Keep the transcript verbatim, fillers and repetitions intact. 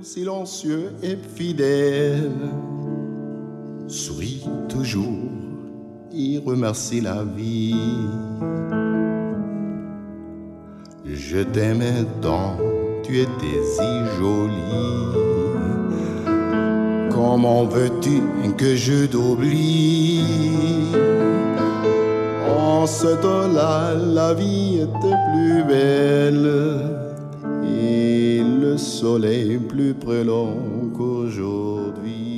silencieux et fidèle, sourit toujours et remercie la vie. Je t'aimais tant, tu étais si jolie. Comment veux-tu que je t'oublie? En ce temps-là, la vie était plus belle et le soleil plus près qu'aujourd'hui.